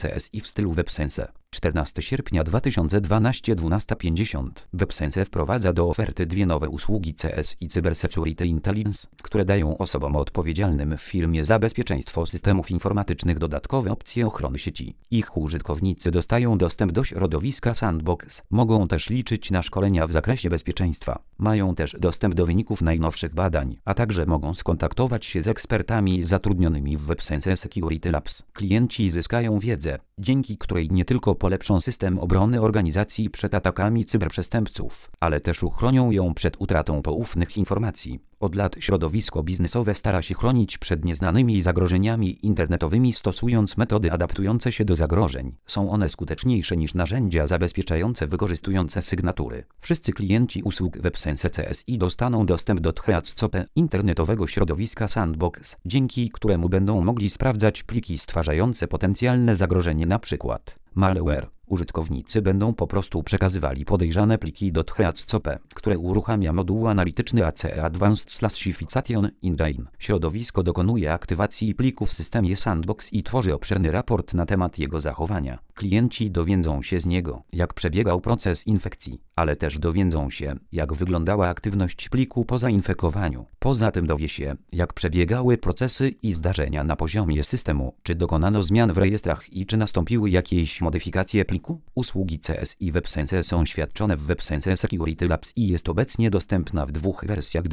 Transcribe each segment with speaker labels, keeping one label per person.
Speaker 1: CSI w stylu WebSense. 14 sierpnia 2012 12:50 WebSense wprowadza do oferty dwie nowe usługi CSI Cybersecurity Intelligence, które dają osobom odpowiedzialnym w firmie za bezpieczeństwo systemów informatycznych dodatkowe opcje ochrony sieci. Ich użytkownicy dostają dostęp do środowiska Sandbox, mogą też liczyć na szkolenia w zakresie bezpieczeństwa, mają też dostęp do wyników najnowszych badań, a także mogą skontaktować się z ekspertami zatrudnionymi w WebSense Security Labs. Klienci zyskają wiedzę, dzięki której nie tylko polepszą system obrony organizacji przed atakami cyberprzestępców, ale też uchronią ją przed utratą poufnych informacji. Od lat środowisko biznesowe stara się chronić przed nieznanymi zagrożeniami internetowymi, stosując metody adaptujące się do zagrożeń. Są one skuteczniejsze niż narzędzia zabezpieczające wykorzystujące sygnatury. Wszyscy klienci usług WebSense CSI dostaną dostęp do THEAD-COPE, internetowego środowiska Sandbox, dzięki któremu będą mogli sprawdzać pliki stwarzające potencjalne zagrożenie, np. malware. Użytkownicy będą po prostu przekazywali podejrzane pliki do THEAD-COPE, które uruchamia moduł analityczny ACE Advanced Classification Engine. Środowisko dokonuje aktywacji pliku w systemie Sandbox i tworzy obszerny raport na temat jego zachowania. Klienci dowiedzą się z niego, jak przebiegał proces infekcji, ale też dowiedzą się, jak wyglądała aktywność pliku po zainfekowaniu. Poza tym dowie się, jak przebiegały procesy i zdarzenia na poziomie systemu, czy dokonano zmian w rejestrach i czy nastąpiły jakieś modyfikacje pliku. Usługi CSI WebSense są świadczone w WebSense Security Labs i jest obecnie dostępna w dwóch wersjach: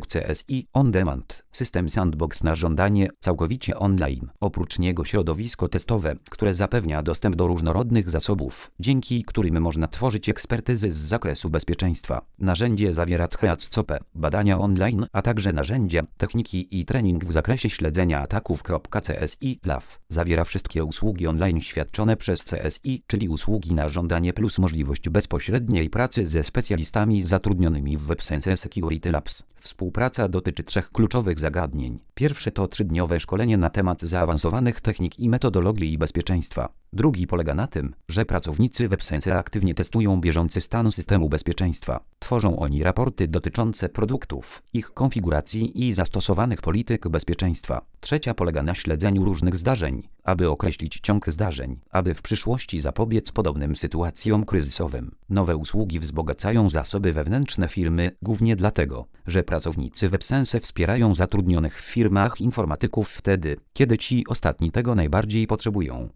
Speaker 1: CSI On Demand, system Sandbox na żądanie, całkowicie online. Oprócz niego środowisko testowe, które zapewnia dostęp do różnorodnych zasobów, dzięki którym można tworzyć ekspertyzy z zakresu bezpieczeństwa. Narzędzie zawiera THEAD-COPE, badania online, a także narzędzia, techniki i trening w zakresie śledzenia ataków. CSI LAW zawiera wszystkie usługi online świadczone przez CSI, czyli usługi na żądanie plus możliwość bezpośredniej pracy ze specjalistami zatrudnionymi w WebSense Security Labs. Współpraca dotyczy trzech kluczowych zagadnień. Pierwsze to 3-dniowe szkolenie na temat zaawansowanych technik i metodologii bezpieczeństwa. Drugi polega na tym, że pracownicy WebSense aktywnie testują bieżący stan systemu bezpieczeństwa. Tworzą oni raporty dotyczące produktów, ich konfiguracji i zastosowanych polityk bezpieczeństwa. Trzecia polega na śledzeniu różnych zdarzeń, aby określić ciąg zdarzeń, aby w przyszłości zapobiec podobnym sytuacjom kryzysowym. Nowe usługi wzbogacają zasoby wewnętrzne firmy, głównie dlatego, że pracownicy WebSense wspierają zatrudnionych w firmach informatyków wtedy, kiedy ci ostatni tego najbardziej potrzebują.